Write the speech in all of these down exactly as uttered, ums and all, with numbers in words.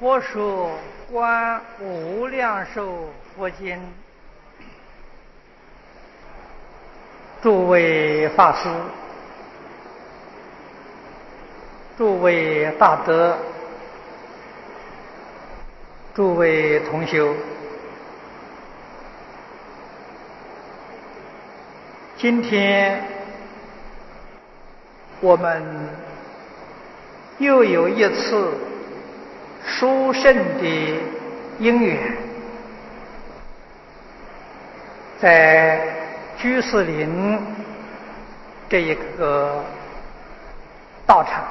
佛说《观无量寿佛经》，诸位法师、诸位大德、诸位同修，今天我们又有一次殊胜的因缘，在居士林这一个道场，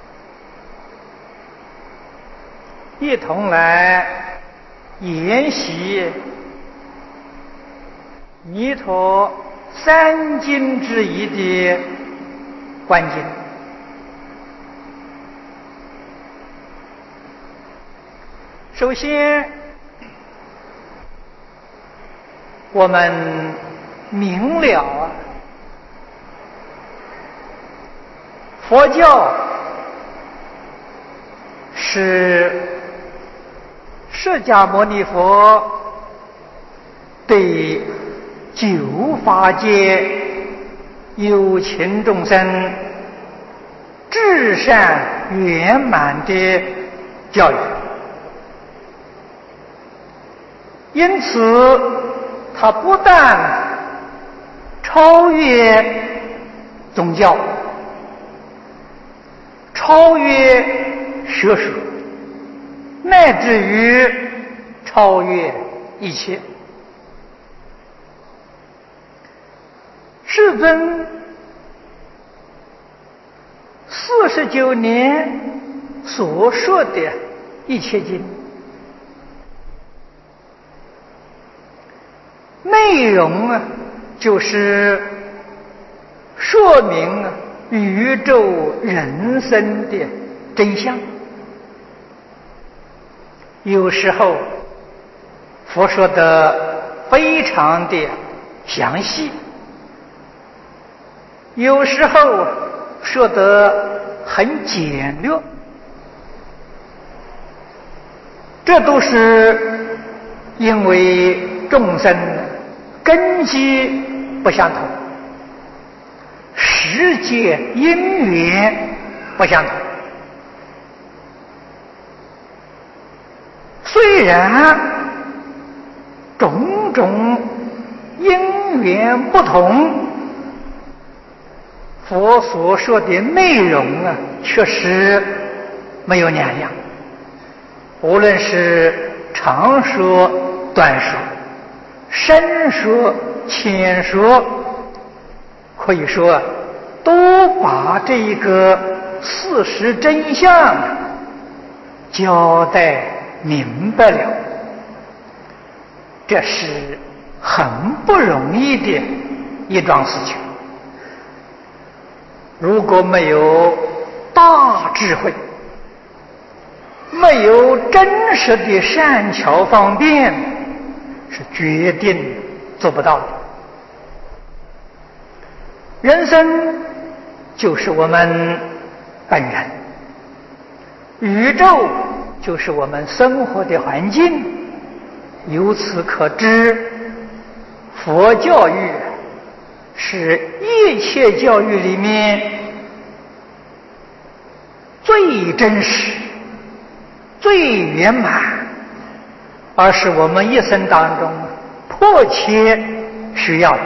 一同来研习弥陀三经之一的观经。首先，我们明了佛教是释迦牟尼佛对九法界有情众生至善圆满的教育。因此，它不但超越宗教，超越学术，乃至于超越一切。世尊四十九年所说的一切经，内容啊，就是说明宇宙人生的真相。有时候佛说的非常的详细，有时候说得很简略，这都是因为众生根基不相同，世界因缘不相同。虽然种种因缘不同，佛所说的内容啊，确实没有两样。无论是长说、短说、深说、浅说，可以说都把这一个事实真相交代明白了，这是很不容易的一桩事情。如果没有大智慧，没有真实的善巧方便，是决定做不到的。人生就是我们本人，宇宙就是我们生活的环境。由此可知，佛教育是一切教育里面最真实、最圆满，而是我们一生当中迫切需要的。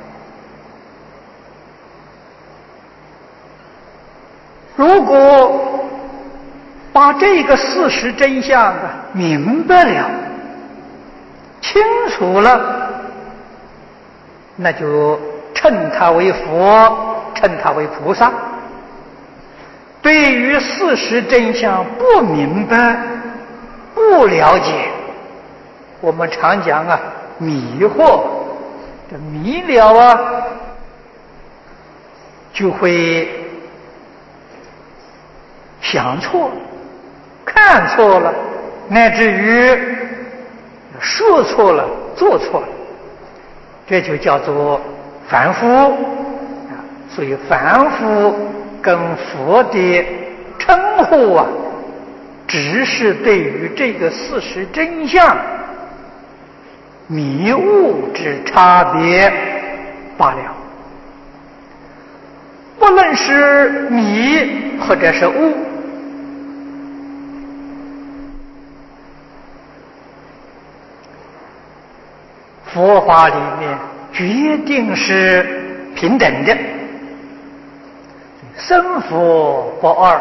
如果把这个事实真相啊明白了、清楚了，那就称他为佛，称他为菩萨。对于事实真相不明白、不了解，我们常讲啊，迷惑，这迷了啊，就会想错、看错了，乃至于说错了、做错了，这就叫做凡夫啊。所以凡夫跟佛的称呼啊只是对于这个事实真相迷悟之差别罢了。不论是迷或者是悟，佛法里面决定是平等的，生佛不二，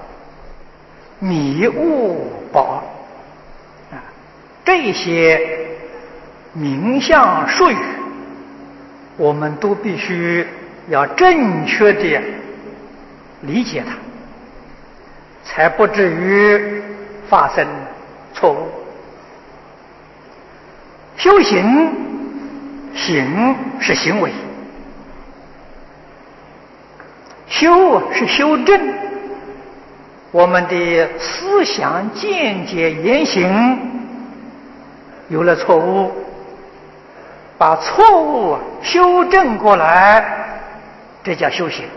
迷悟不二啊，这些名相术语，我们都必须要正确的理解它，才不至于发生错误。修行，行是行为，修是修正我们的思想见解言行有了错误，把错误修正过来，这叫修行。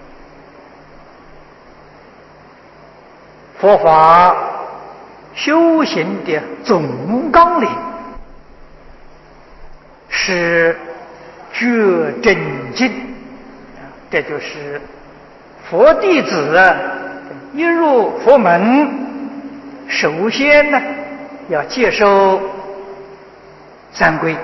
佛法修行的总纲领是觉真经，这就是佛弟子一入佛门，首先呢要接受三皈。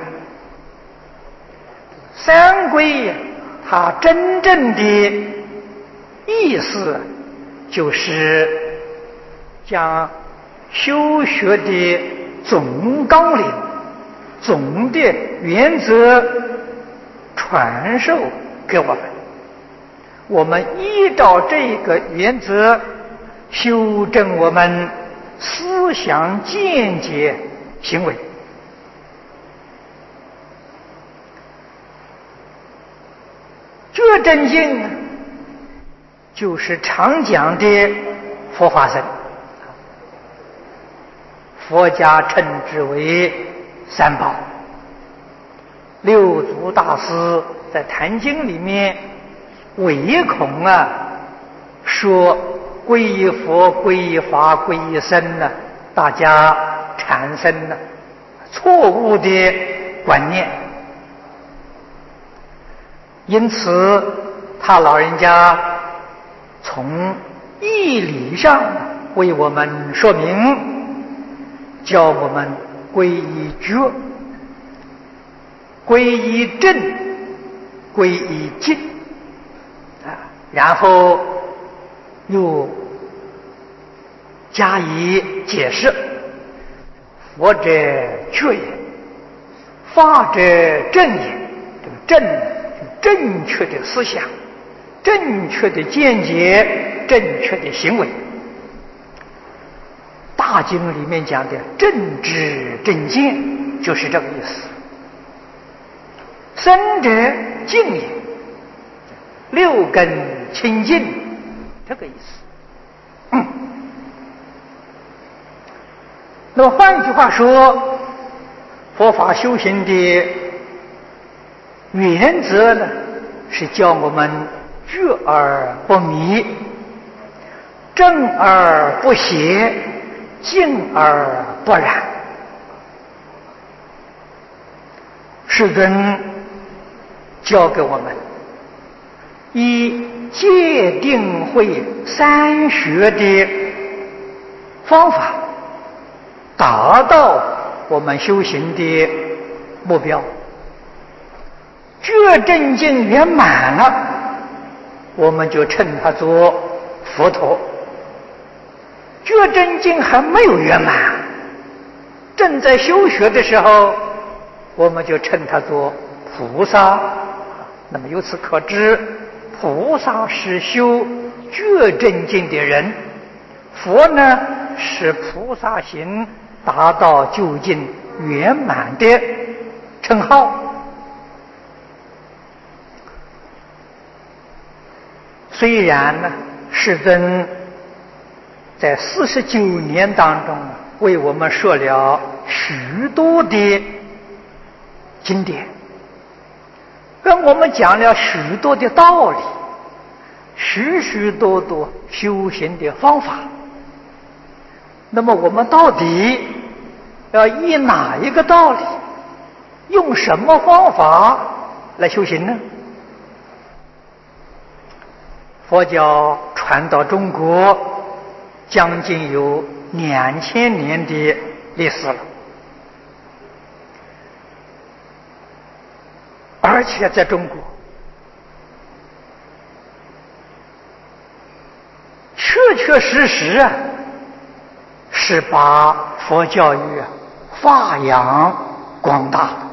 三皈它真正的意思就是将修学的总纲领、总的原则传授给我们，我们依照这个原则修正我们思想见解行为。觉真经就是常讲的佛法僧，佛家称之为三宝。六祖大师在《坛经》里面唯恐啊说皈依佛、皈依法、皈依僧呢，大家产生了错误的观念，因此他老人家从义理上为我们说明，教我们皈依觉、皈依正、皈依净啊，然后又加以解释：佛者觉也，法者正也。这个正正确的思想、正确的见解、正确的行为。大经里面讲的正知正见就是这个意思。生者净也，六根清净，这个意思。嗯。那么换句话说，佛法修行的原则呢，是教我们觉而不迷，正而不邪，静而不染。世尊教给我们以戒定慧三学的方法，达到我们修行的目标。觉真经圆满了，我们就称它做佛陀；觉真经还没有圆满，正在修学的时候，我们就称它做菩萨。那么由此可知，菩萨是修觉真经的人，佛呢是菩萨行达到究竟圆满的称号。虽然呢，世尊在四十九年当中为我们说了许多的经典，跟我们讲了许多的道理，许许多多修行的方法， 那么我们到底要依哪一个道理，用什么方法来修行呢？佛教传到中国将近有两千年的历史了，而且在中国确确实实啊，是把佛教育发扬光大的。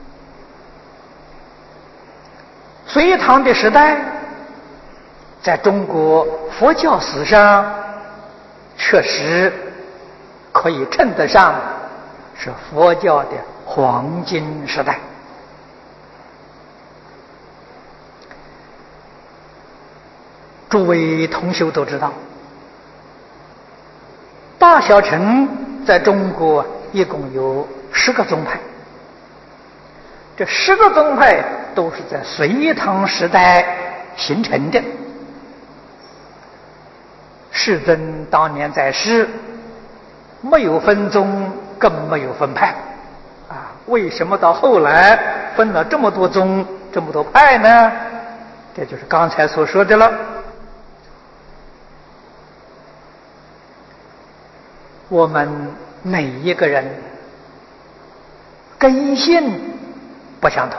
隋唐的时代，在中国佛教史上确实可以称得上是佛教的黄金时代。诸位同修都知道，大小乘在中国一共有十个宗派，这十个宗派都是在隋唐时代形成的。世尊当年在世，没有分宗，更没有分派啊！为什么到后来分了这么多宗、这么多派呢？这就是刚才所说的了。我们每一个人根性不相同，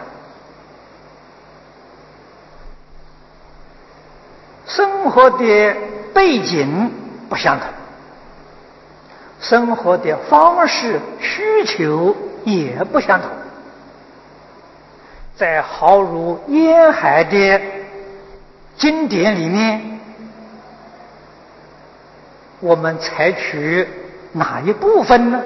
生活的背景不相同，生活的方式需求也不相同。在浩如烟海的经典里面，我们采取哪一部分呢？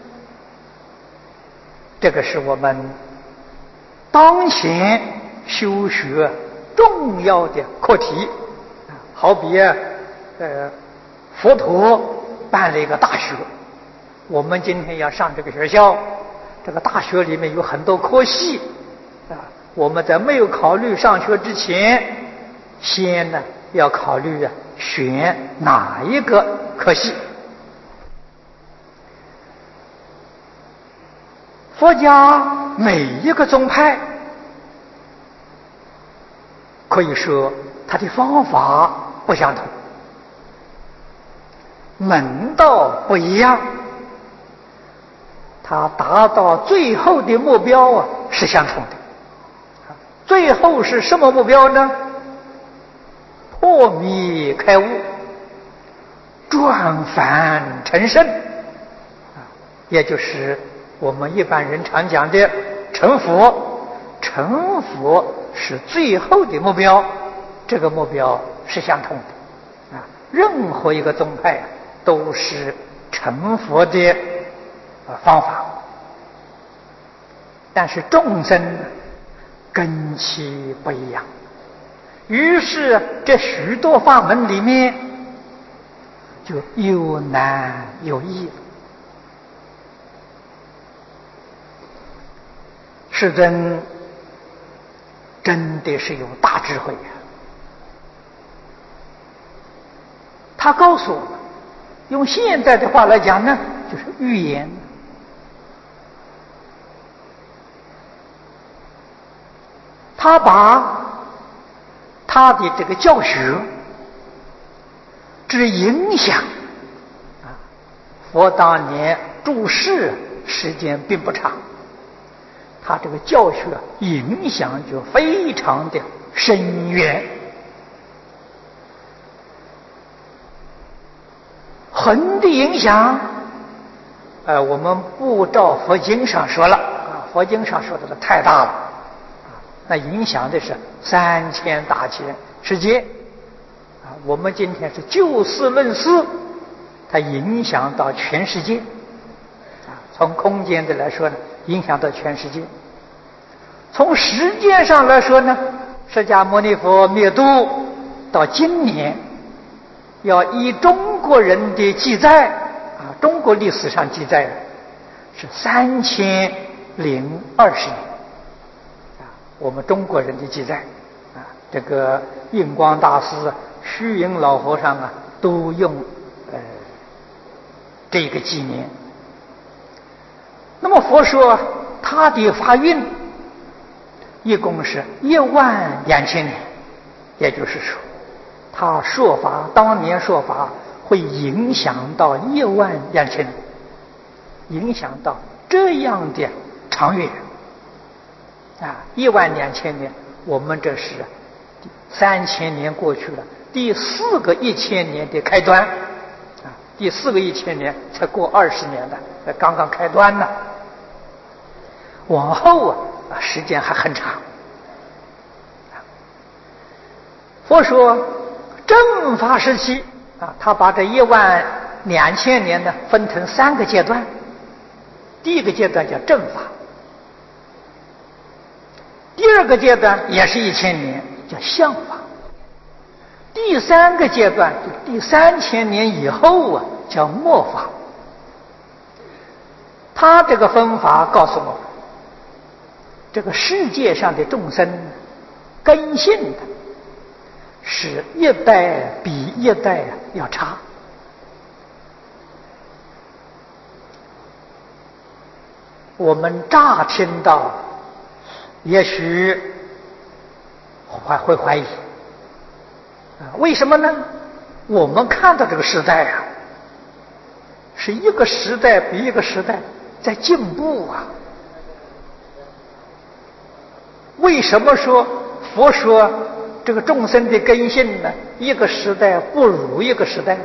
这个是我们当前修学重要的课题。好比啊，呃，佛陀办了一个大学，我们今天要上这个学校，这个大学里面有很多科系啊。我们在没有考虑上学之前，先呢要考虑啊选哪一个科系。佛家每一个宗派，可以说它的方法不相同，门道不一样，它达到最后的目标啊是相同的。最后是什么目标呢？破迷开悟，转凡成圣，也就是我们一般人常讲的成佛。成佛是最后的目标，这个目标是相同的啊。任何一个宗派啊，都是成佛的方法，但是众生根器不一样，于是这许多法门里面就有难有易。世尊真的是有大智慧呀！他告诉我们，用现在的话来讲呢，就是预言。他把他的这个教学之影响啊，佛当年住世时间并不长，他这个教学影响就非常的深远。横的影响，呃，我们不照佛经上说了啊，佛经上说的太大了啊，那影响的是三千大千世界啊。我们今天是就事论事，它影响到全世界啊。从空间的来说呢，影响到全世界；从时间上来说呢，释迦牟尼佛灭度到今年，要以中国人的记载啊，中国历史上记载的是三千零二十年啊，我们中国人的记载啊，这个印光大师、虚云老和尚啊，都用呃这个纪年。那么佛说他的法运一共是一万两千年，也就是说他说法当年说法会影响到一万两千年，影响到这样的长远啊！一万两千年，我们这是三千年过去了，第四个一千年的开端啊！第四个一千年才过二十年的，刚刚开端呢。往后啊，时间还很长。佛说正法时期啊，他把这一万两千年呢分成三个阶段。第一个阶段叫正法，第二个阶段也是一千年，叫相法，第三个阶段就第三千年以后啊，叫末法。他这个分法告诉我们，这个世界上的众生根性的是一代比一代要差。我们乍听到也许还会怀疑啊，为什么呢？我们看到这个时代啊，是一个时代比一个时代在进步啊。为什么说佛说这个众生的根性呢，一个时代不如一个时代？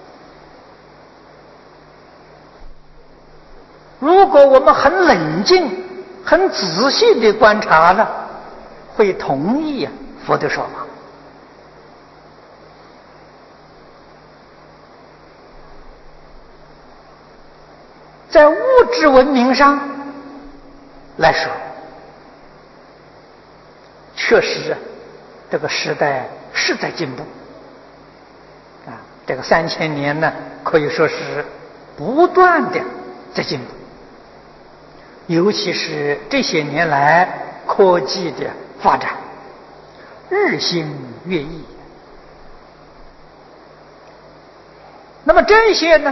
如果我们很冷静很仔细地观察呢，会同意啊佛的说法。在物质文明上来说，确实啊，这个时代是在进步啊，这个三千年呢，可以说是不断的在进步。尤其是这些年来科技的发展日新月异，那么这些呢，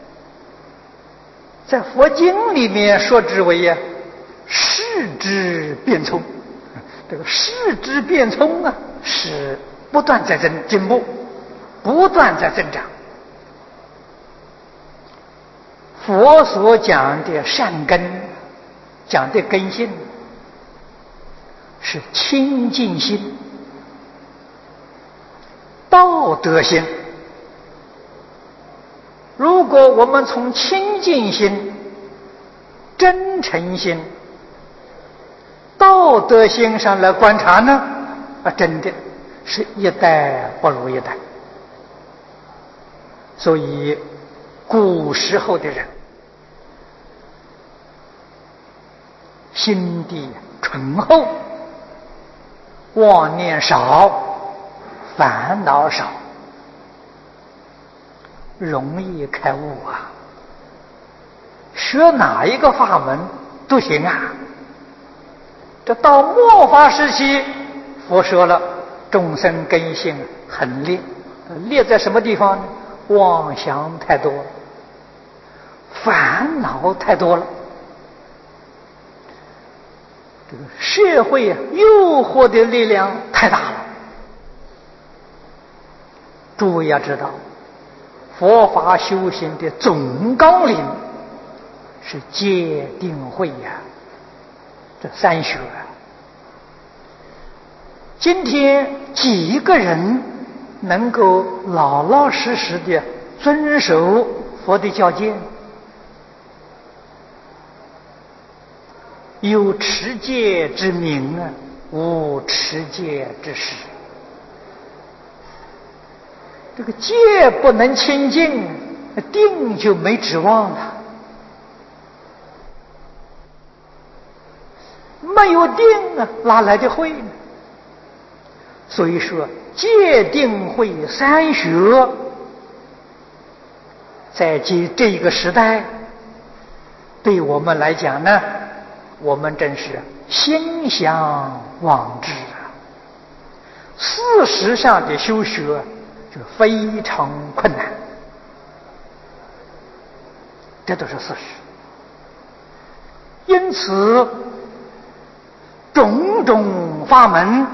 在佛经里面说之为啊世之变聪。这个世之变聪啊，是不断在增进步，不断在增长。佛所讲的善根，讲的根性是清净心、道德心。如果我们从清净心、真诚心、道德心上来观察呢，啊，真的是一代不如一代。所以古时候的人心地醇厚，妄念少，烦恼少，容易开悟啊！学哪一个法门都行啊。这到末法时期，佛说了，众生根性很劣，劣在什么地方呢？妄想太多了，烦恼太多了。这个社会啊，诱惑的力量太大了。诸位要知道，佛法修行的总纲领是戒定慧呀、啊，这三学。今天几个人能够老老实实的遵守佛的教诫？有持戒之名啊，无持戒之实。这个戒不能清净，定就没指望了。没有定啊，哪来的慧呢？所以说，戒定慧三学，在这这个时代，对我们来讲呢，我们真是心向往之啊。事实上的修学就非常困难。 这都是事实。因此，种种法门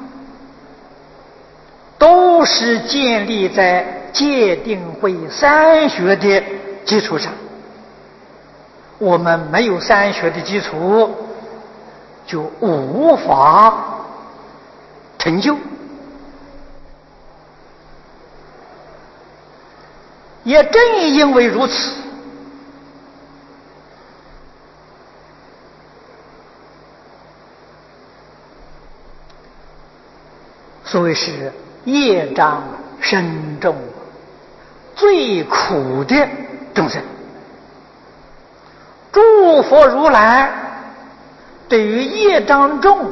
都是建立在戒定慧三学的基础上。我们没有三学的基础，就无法成就。也正因为如此，所谓是业障深重、最苦的众生。诸佛如来对于业障重、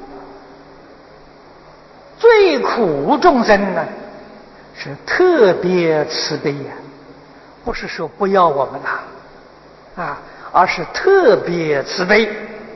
最苦众生呢，是特别慈悲呀，不是说不要我们啦，啊，而是特别慈悲，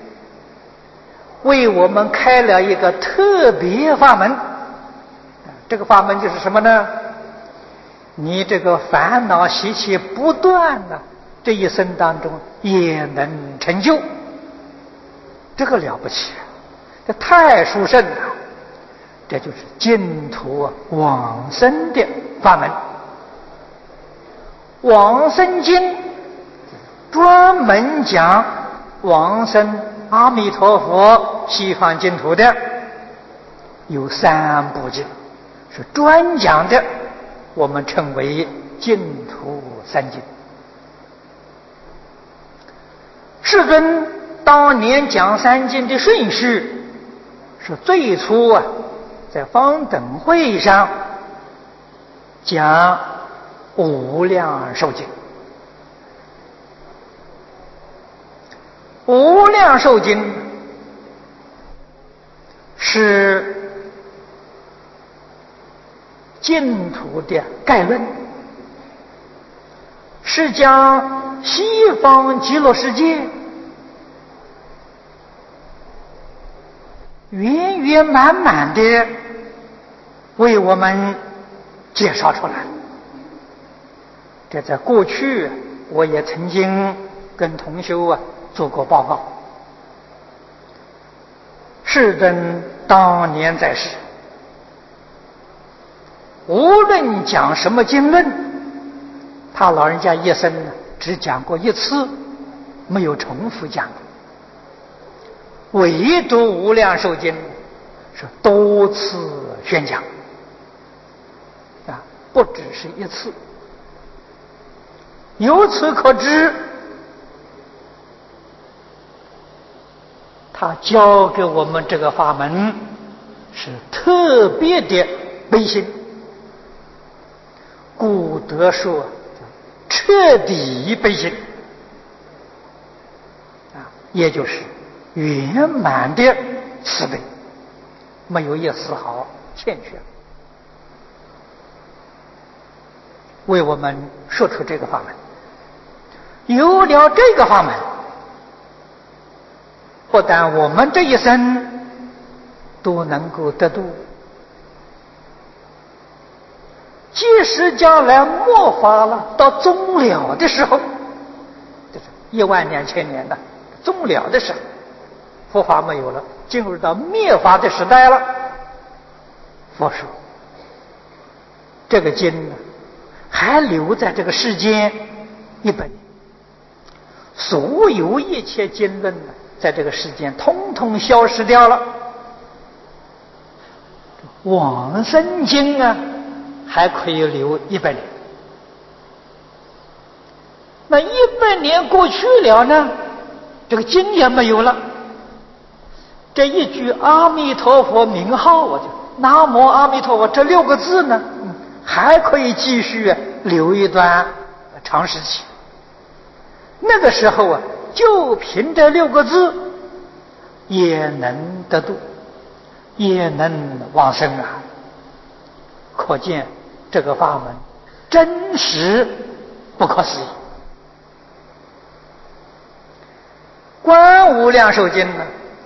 为我们开了一个特别法门。这个法门就是什么呢？你这个烦恼习气不断的，这一生当中也能成就，这个了不起，这太殊胜了。这就是净土往生的法门。往生经专门讲往生阿弥陀佛西方净土的，有三部经，是专讲的，我们称为净土三经。世尊当年讲三经的顺序是最初啊，在方等会上讲无量寿经。无量寿经是净土的概论，是将西方极乐世界圆圆满满的为我们介绍出来。这在过去我也曾经跟同修啊做过报告。世尊当年在世，无论讲什么经论，他老人家一生只讲过一次，没有重复讲。唯独无量寿经是多次宣讲啊，不只是一次。由此可知，他教给我们这个法门是特别的悲心，故得说彻底悲心啊，也就是圆满的慈悲，没有一丝毫欠缺，为我们说出这个法门。有了这个法门，不但我们这一生都能够得度，即使将来末法了，到终了的时候，就是一万两千年了，终了的时候，佛法没有了，进入到灭法的时代了。佛说这个经呢，还留在这个世间一本，所有一切经论呢，在这个世间通通消失掉了。往生经啊，还可以留一百年。那一百年过去了呢，这个经也没有了。这一句阿弥陀佛名号，我就南无阿弥陀佛这六个字呢，嗯，还可以继续留一段长时期。那个时候啊，就凭这六个字也能得度，也能往生啊！可见这个法门真实不可思议。观无量寿经呢，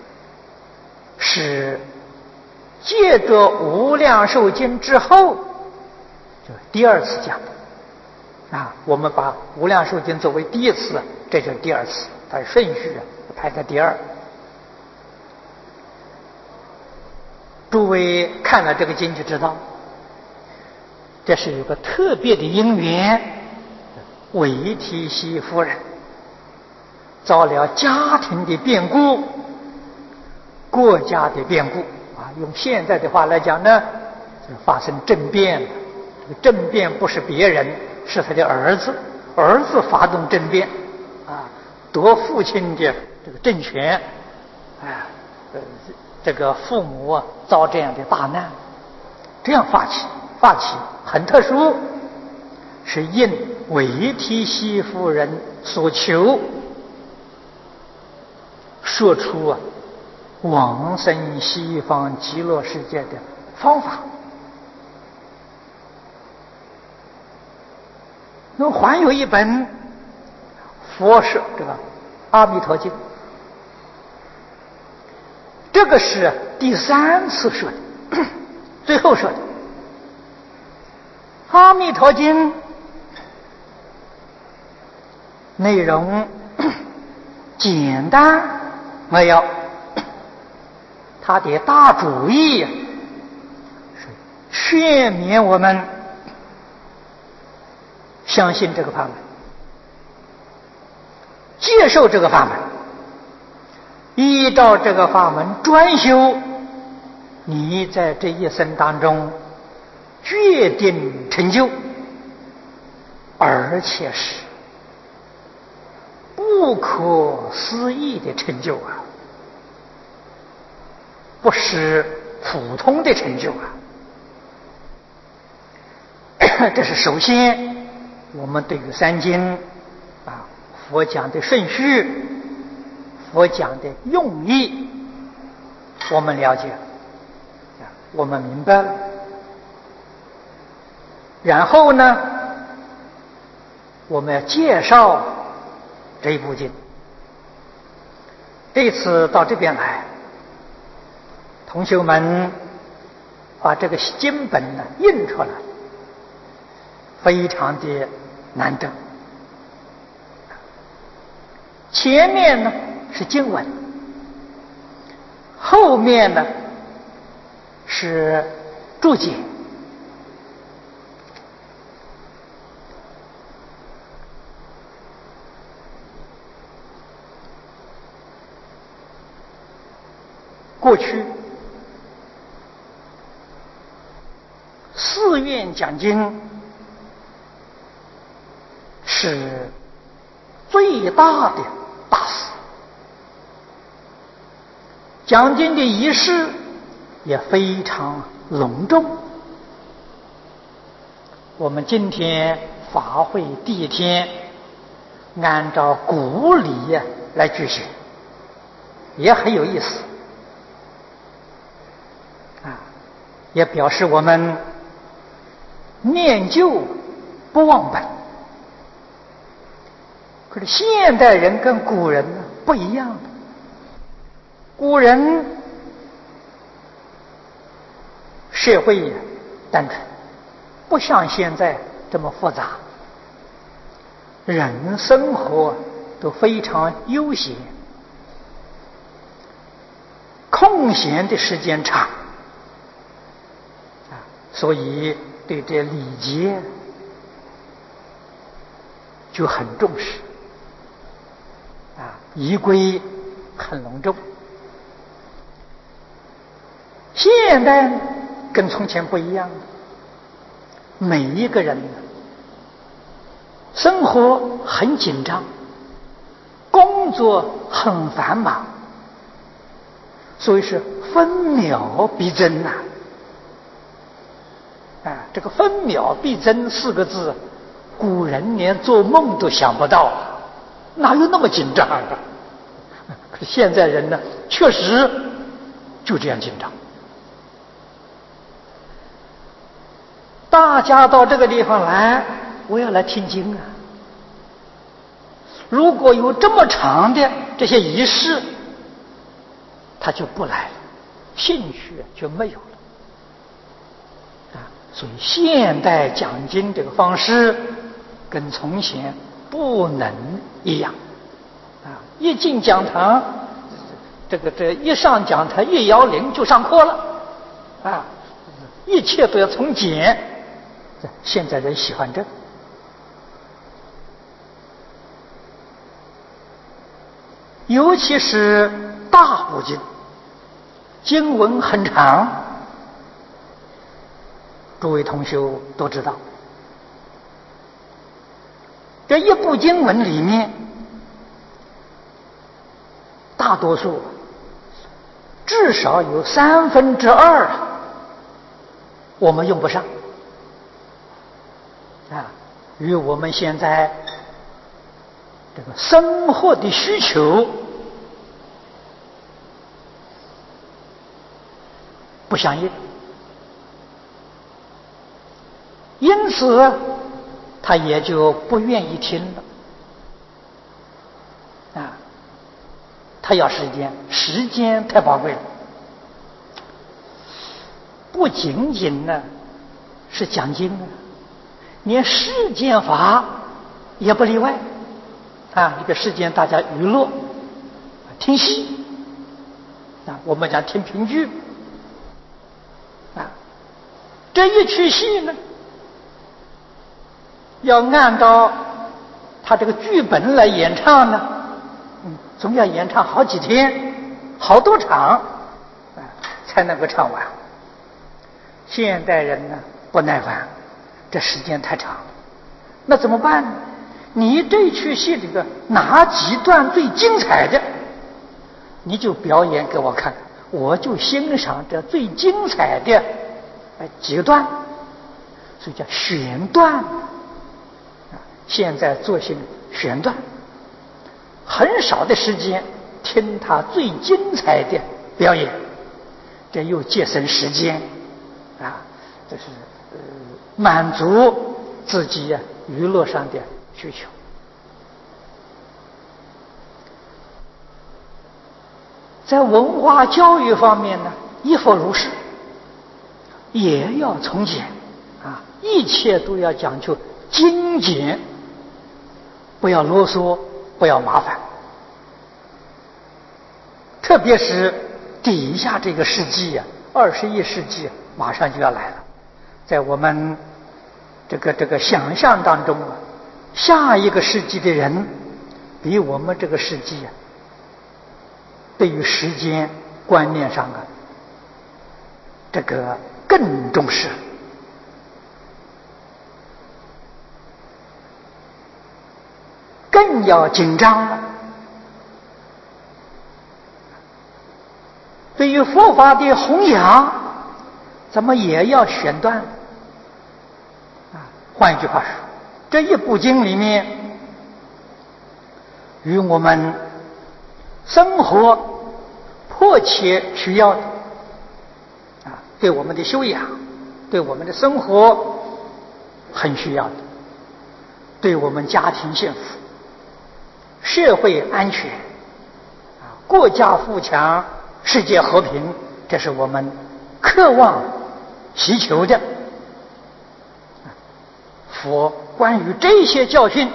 是借着无量寿经之后，就第二次讲的啊，我们把《无量寿经》作为第一次，这就是第二次，它的顺序排在第二。诸位看了这个经就知道，这是有个特别的因缘。韦提希夫人遭了家庭的变故、国家的变故啊，用现在的话来讲呢，发生政变了。这个政变不是别人，是他的儿子，儿子发动政变啊，夺父亲的这个政权，啊，呃，这个父母啊遭这样的大难，这样发起，发起很特殊，是应韦提希夫人所求，说出啊往生西方极乐世界的方法。那么还有一本佛说这个《阿弥陀经》，这个是第三次说的，最后说的《阿弥陀经》内容简单没有，他的大主意是劝勉我们相信这个法门，接受这个法门，依照这个法门专修，你在这一生当中决定成就，而且是不可思议的成就啊，不是普通的成就啊。这是首先我们对于三经啊，佛讲的顺序，佛讲的用意，我们了解了，我们明白了。然后呢，我们要介绍这一部经。这次到这边来，同学们把这个经本呢印出来，非常的难得。前面呢是经文，后面呢是注解。过去寺院讲经是最大的大事，讲经的仪式也非常隆重。我们今天法会第一天，按照古礼来举行，也很有意思啊，也表示我们念旧不忘本。可是现代人跟古人呢不一样的，古人社会单纯，不像现在这么复杂，人生活都非常悠闲，空闲的时间长啊，所以对这礼节就很重视啊，仪规很隆重。现代跟从前不一样，每一个人生活很紧张，工作很繁忙，所以是分秒必争呐、啊！啊，这个分秒必争四个字，古人连做梦都想不到，哪有那么紧张啊？可是现在人呢，确实就这样紧张。大家到这个地方来，我要来听经啊。如果有这么长的这些仪式，他就不来了，兴趣就没有了啊。所以现代讲经这个方式跟从前不能一样啊！一进讲堂，这个这一上讲台一摇铃就上课了啊！一切都要从简。现在人喜欢这，尤其是大部经，经文很长，诸位同学都知道，这一部经文里面，大多数至少有三分之二我们用不上啊，与我们现在这个生活的需求不相应，因此他也就不愿意听了啊。他要时间，时间太宝贵了。不仅仅呢是讲经啊，连世间法也不例外啊。一个世间大家娱乐，听戏啊，我们讲听评剧啊，这一出戏呢，要按照他这个剧本来演唱呢，嗯，总要演唱好几天、好多场啊，才能够唱完。现代人呢不耐烦，这时间太长了，那怎么办呢？你这出戏里边哪几段最精彩的，你就表演给我看，我就欣赏这最精彩的几个段，所以叫选段。现在做些选段，很少的时间听他最精彩的表演，这又节省时间啊，这是呃满足自己呀、啊、娱乐上的需求。在文化教育方面呢，亦复如是，也要从简啊，一切都要讲究精简，不要啰嗦，不要麻烦。特别是底下这个世纪啊，二十一世纪马上就要来了，在我们这个这个想象当中啊，下一个世纪的人比我们这个世纪啊，对于时间观念上啊，这个更重视，更要紧张了。对于佛法的弘扬，咱们也要选段啊。换一句话说，这一部经里面，与我们生活迫切需要的啊，对我们的修养，对我们的生活很需要的，对我们家庭幸福、社会安全啊、国家富强、世界和平，这是我们渴望祈求的。佛关于这些教训，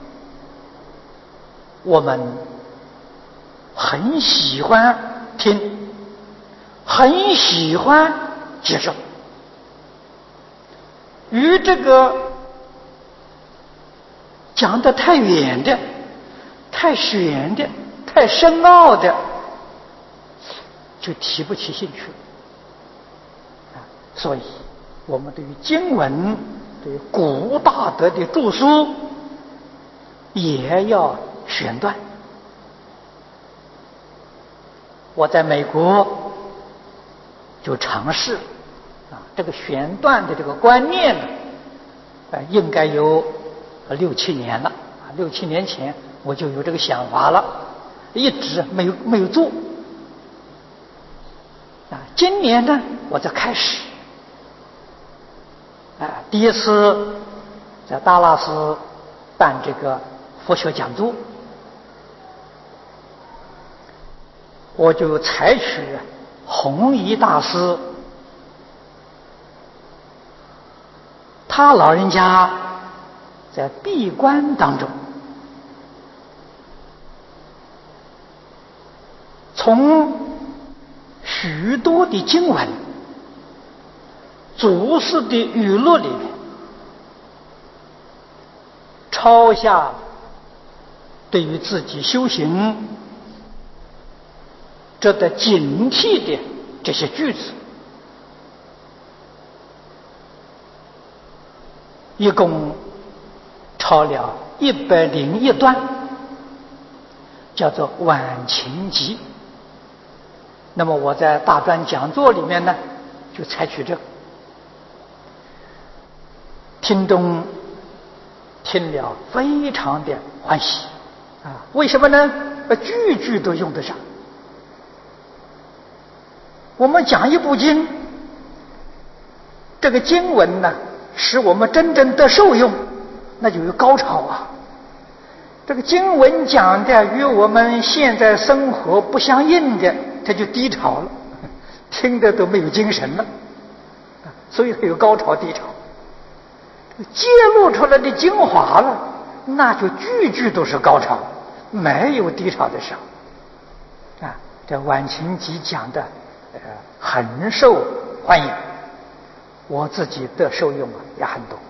我们很喜欢听，很喜欢接受。与这个讲得太远的、太玄的、太深奥的，就提不起兴趣啊。所以我们对于经文、对于古大德的著书也要选段。我在美国就尝试啊，这个选段的这个观念呢，呃，应该有六七年了啊，六七年前我就有这个想法了，一直没有没有做啊。今年呢，我在开始啊，第一次在达拉斯办这个佛学讲座，我就采取弘一大师他老人家在闭关当中，从许多的经文、祖师的语录里面抄下对于自己修行值得警惕的这些句子，一共抄了一百零一段，叫做《晚晴集》。那么我在大专讲座里面呢，就采取这个，听众听了非常的欢喜啊！为什么呢？句句都用得上。我们讲一部经，这个经文呢，使我们真正得受用，那就有高潮啊。这个经文讲的与我们现在生活不相应的，它就低潮了，听得都没有精神了，所以它有高潮低潮。揭露出来的精华了，那就句句都是高潮，没有低潮的时候啊。这《晚晴集》讲的呃很受欢迎，我自己的受用啊也很多。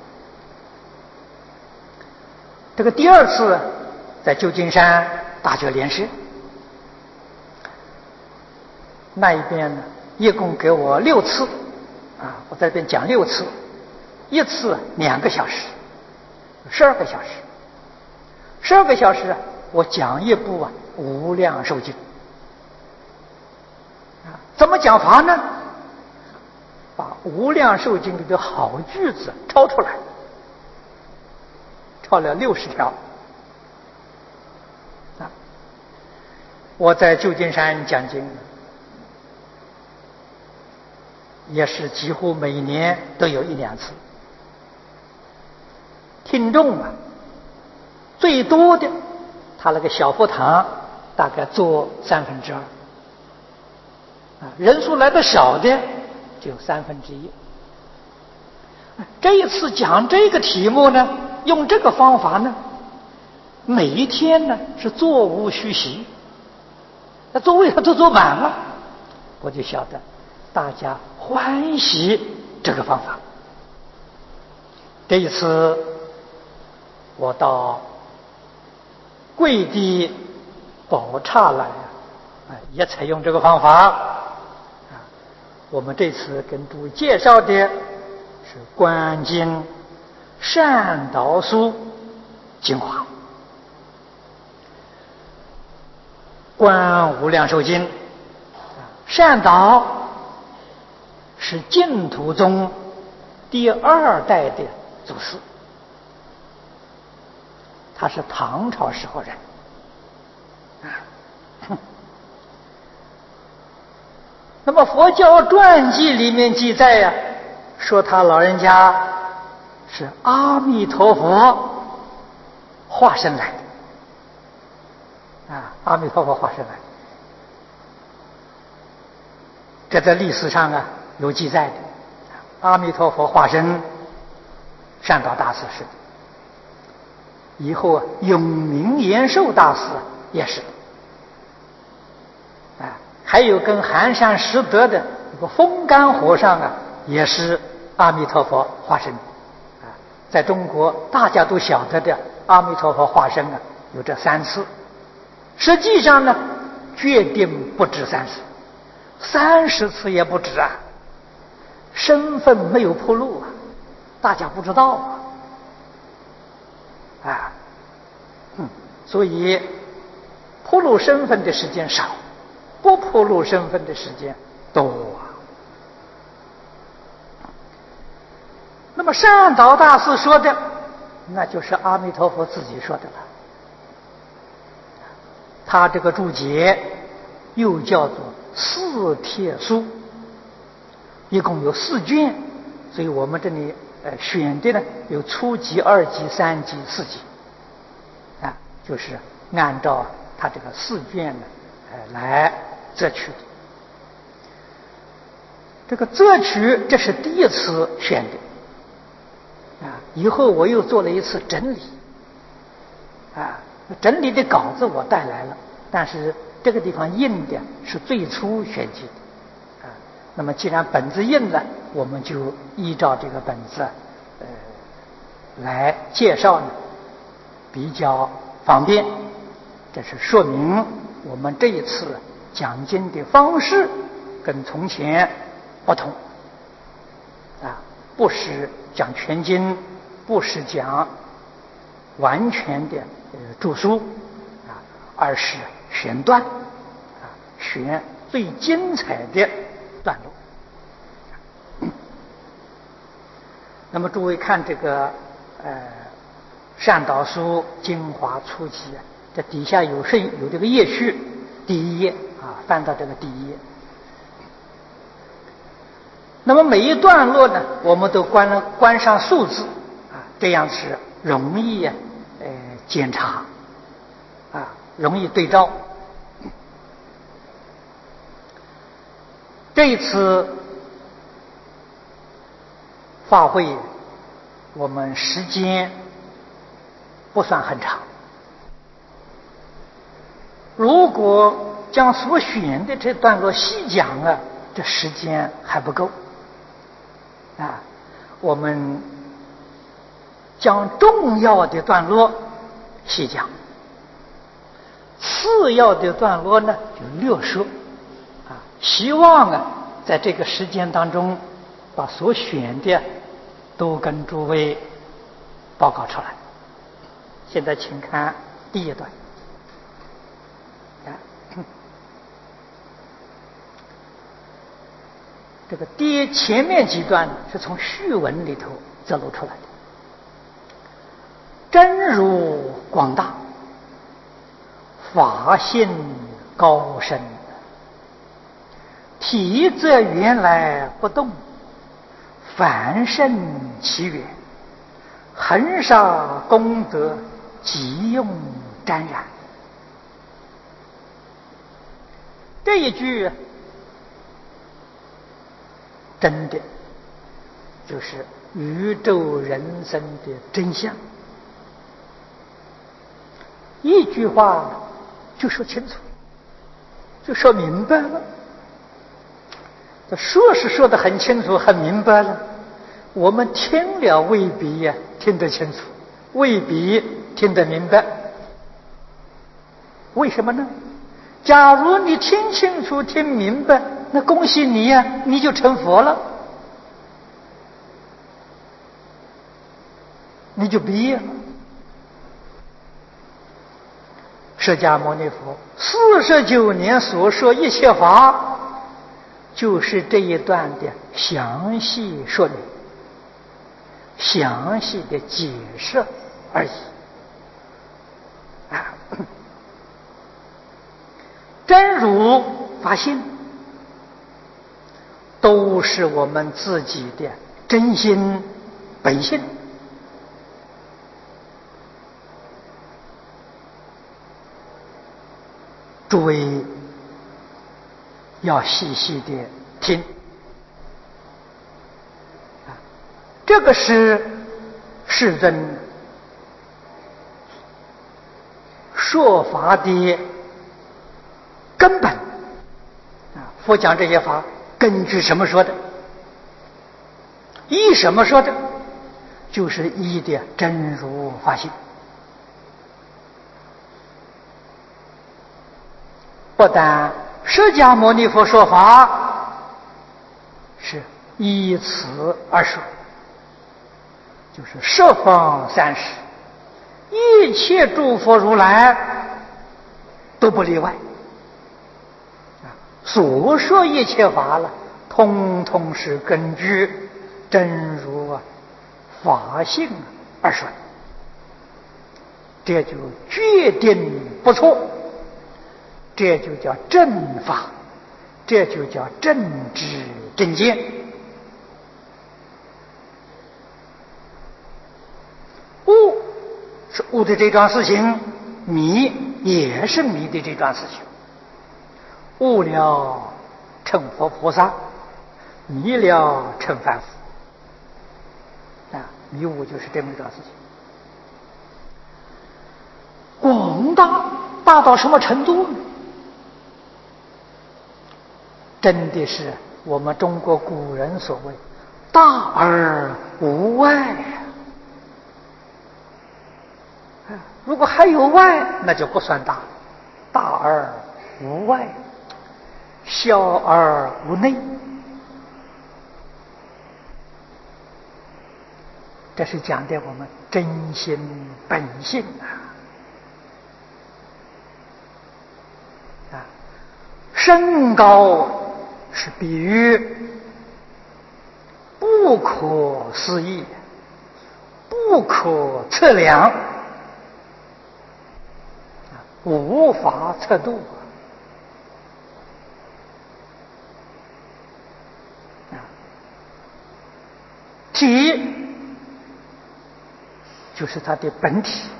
这个第二次在旧金山大觉莲师那一边呢，一共给我六次啊，我在这边讲六次，一次两个小时，十二个小时，十二个小时我讲一部啊《无量寿经》啊，怎么讲法呢？把《无量寿经》里的好句子抄出来，抄了六十条啊。我在旧金山讲经，也是几乎每年都有一两次。听众啊，最多的，他那个小佛堂大概坐三分之二，啊，人数来的少的就三分之一。这一次讲这个题目呢，用这个方法呢，每一天呢是座无虚席，那座位都坐满了，我就晓得大家欢喜这个方法。这一次我到贵地宝刹来啊，也采用这个方法啊。我们这次跟诸位介绍的是观经善导书精华，观无量寿经，善导是净土宗第二代的祖师，他是唐朝时候人啊。那么佛教传记里面记载呀、啊，说他老人家是阿弥陀佛化身来的啊，阿弥陀佛化身来的，这在历史上啊有记载的。阿弥陀佛化身善导大师是的，以后啊永明延寿大师也是啊，还有跟寒山拾得的一个风干和尚啊，也是阿弥陀佛化身啊。在中国大家都晓得的阿弥陀佛化身啊，有这三次，实际上呢，决定不止三次，三十次也不止啊。身份没有铺路啊，大家不知道啊，啊，嗯，所以铺路身份的时间少，不铺路身份的时间多啊。那么善导大师说的，那就是阿弥陀佛自己说的了。他这个注解又叫做四帖书，一共有四卷，所以我们这里呃选的呢有初级、二级、三级、四级，啊，就是按照他这个四卷呢呃来择取的。这个择取这是第一次选的，啊， 以后我又做了一次整理，啊，整理的稿子我带来了，但是这个地方印的是最初选集的，啊，那么既然本子印了，我们就依照这个本子，呃，来介绍呢，比较方便。这是说明我们这一次讲经的方式跟从前不同，啊，不是讲全经，不是讲完全的呃著书，啊，而是选段，啊，选最精彩的段落。那么诸位看这个呃善导书精华初集啊，这底下有是有这个页序，第一页啊，翻到这个第一页。那么每一段落呢，我们都关了关上数字啊，这样是容易啊，呃检查啊，容易对照。这一次法会我们时间不算很长，如果将所选的这段落细讲啊，这时间还不够啊。我们将重要的段落细讲，次要的段落呢就略说啊。希望啊，在这个时间当中，把所选的都跟诸位报告出来。现在请看第一段。这个第前面几段是从序文里头摘录出来的。真如广大，法性高深，体则原来不动，凡圣其源，恒沙功德即用沾染。这一句真的就是宇宙人生的真相，一句话就说清楚，就说明白了。这说是说得很清楚很明白了，我们听了未必呀、啊、听得清楚，未必听得明白。为什么呢？假如你听清楚听明白，那恭喜你呀、啊，你就成佛了，你就毕业了。释迦牟尼佛四十九年所说一切法，就是这一段的详细说明、详细的解释而已啊。真如法性都是我们自己的真心本性，诸位要细细的听啊，这个是世尊说法的根本啊。佛讲这些法根据什么说的？依什么说的？就是依的真如法性。不但释迦牟尼佛说法是依此而说，就是十方三世一切诸佛如来都不例外啊，所说一切法了，通通是根据真如啊法性而说，这就决定不错，这就叫正法，这就叫正知正见。悟是悟的这桩事情，迷也是迷的这桩事情。悟了成佛菩萨，迷了成凡夫啊。 迷雾就是这么一桩事情。广大大到什么程度呢？真的是我们中国古人所谓“大而无外”。如果还有外，那就不算大。大而无外，小而无内，这是讲的我们真心本性啊！啊，身高是比喻，不可思议，不可测量，无法测度。体就是它的本体，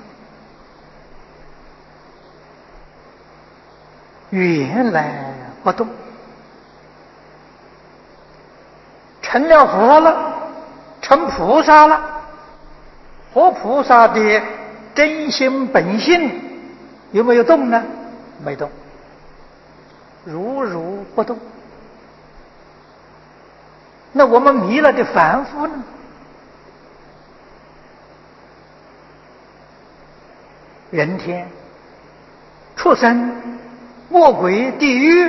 原来不动，成了佛了，成菩萨了，活菩萨的真心本性有没有动呢？没动，如如不动。那我们迷了的凡夫呢？人天、畜生、魔鬼、地狱，